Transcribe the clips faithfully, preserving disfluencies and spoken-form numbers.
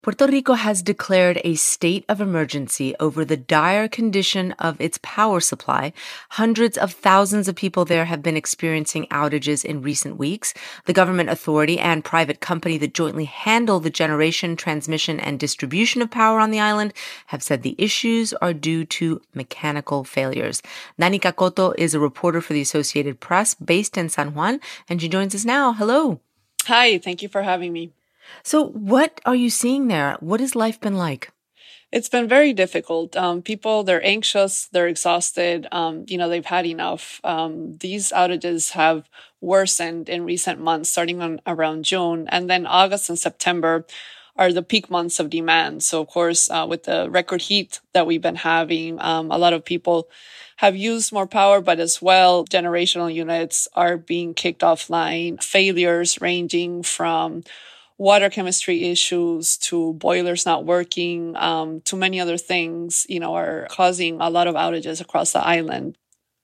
Puerto Rico has declared a state of emergency over the dire condition of its power supply. Hundreds of thousands of people there have been experiencing outages in recent weeks. The government authority and private company that jointly handle the generation, transmission, and distribution of power on the island have said the issues are due to mechanical failures. Danica Cotto is a reporter for the Associated Press based in San Juan, and she joins us now. Hello. Hi, thank you for having me. So what are you seeing there? What has life been like? It's been very difficult. Um, people, they're anxious, they're exhausted, um, you know, they've had enough. Um, these outages have worsened in recent months, starting on around June. And then August and September are the peak months of demand. So, of course, uh, with the record heat that we've been having, um, a lot of people have used more power, but as well, generational units are being kicked offline. Failures ranging from water chemistry issues to boilers not working, um, to many other things, you know, are causing a lot of outages across the island.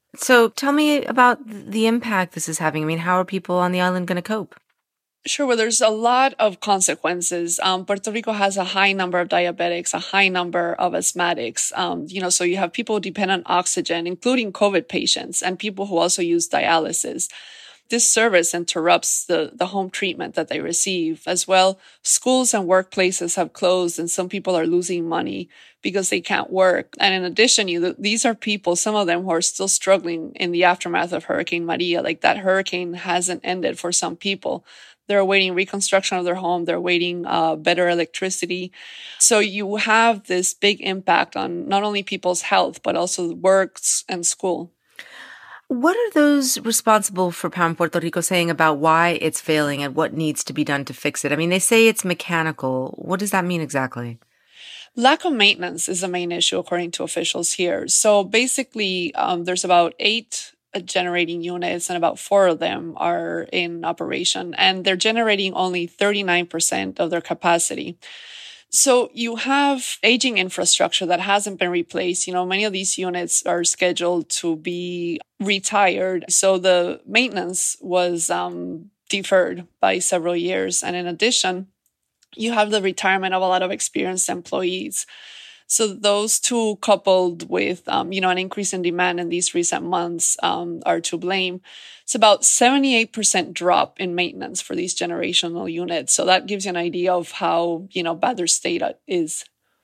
So tell me about the impact this is having. I mean, how are people on the island going to cope? Sure. Well, there's a lot of consequences. Um, Puerto Rico has a high number of diabetics, a high number of asthmatics. Um, you know, so you have people who depend on oxygen, including COVID patients and people who also use dialysis. This service interrupts the, the home treatment that they receive. As well, schools and workplaces have closed and some people are losing money because they can't work. And in addition, you, these are people, some of them who are still struggling in the aftermath of Hurricane Maria. Like that hurricane hasn't ended for some people. They're awaiting reconstruction of their home. They're awaiting uh, better electricity. So you have this big impact on not only people's health, but also works and school. What are those responsible for Power in Puerto Rico saying about why it's failing and what needs to be done to fix it? I mean, they say it's mechanical. What does that mean exactly? Lack of maintenance is the main issue, according to officials here. So basically, um, there's about eight generating units and about four of them are in operation, and they're generating only thirty-nine percent of their capacity. So you have aging infrastructure that hasn't been replaced. You know, many of these units are scheduled to be retired. So the maintenance was um, deferred by several years. And in addition, you have the retirement of a lot of experienced employees. So those two coupled with, um, you know, an increase in demand in these recent months um, are to blame. It's about seventy-eight percent drop in maintenance for these generational units. So that gives you an idea of how, you know, bad their state is.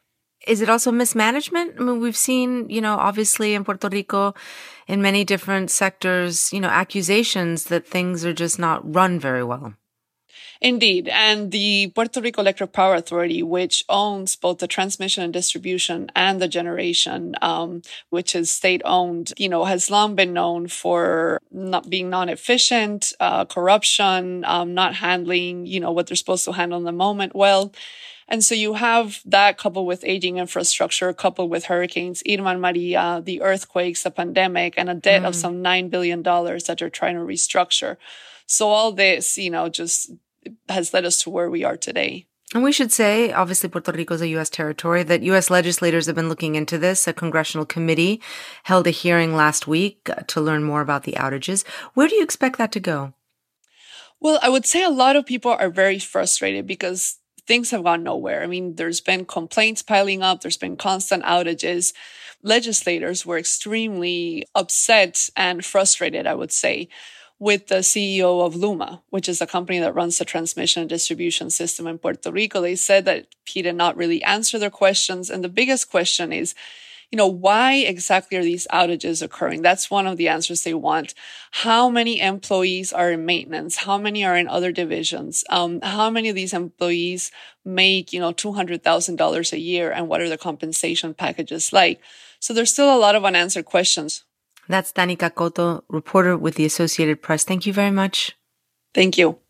Is it also mismanagement? I mean, we've seen, you know, obviously in Puerto Rico, in many different sectors, you know, accusations that things are just not run very well. Indeed. And the Puerto Rico Electric Power Authority, which owns both the transmission and distribution and the generation, um, which is state-owned, you know, has long been known for not being non-efficient, uh, corruption, um, not handling, you know, what they're supposed to handle in the moment well. And so you have that coupled with aging infrastructure, coupled with hurricanes, Irma and Maria, the earthquakes, the pandemic, and a debt mm. of some nine billion dollars that you're trying to restructure. So all this, you know, just has led us to where we are today. And we should say, obviously, Puerto Rico is a U S territory, that U S legislators have been looking into this. A congressional committee held a hearing last week to learn more about the outages. Where do you expect that to go? Well, I would say a lot of people are very frustrated because things have gone nowhere. I mean, there's been complaints piling up. There's been constant outages. Legislators were extremely upset and frustrated, I would say, with the C E O of Luma, which is a company that runs the transmission and distribution system in Puerto Rico. They said that he did not really answer their questions. And the biggest question is, you know, why exactly are these outages occurring? That's one of the answers they want. How many employees are in maintenance? How many are in other divisions? Um, how many of these employees make, you know, two hundred thousand dollars a year? And what are the compensation packages like? So there's still a lot of unanswered questions. That's Danica Cotto, reporter with the Associated Press. Thank you very much. Thank you.